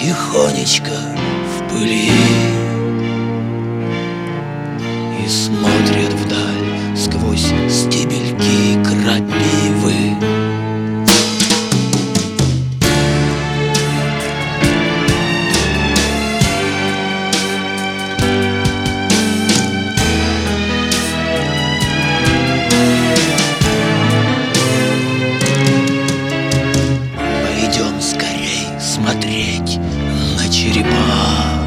тихонечко в пыли и смотрят вдаль сквозь стебельки крапивы. Пойдем скорей смотреть на черепа,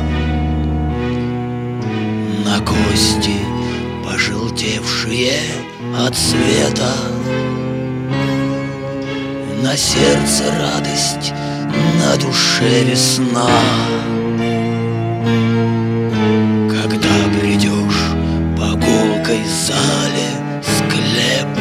на кости, пожелтевшие от света, на сердце радость, на душе весна. Когда бредешь по гулкой зале склепа,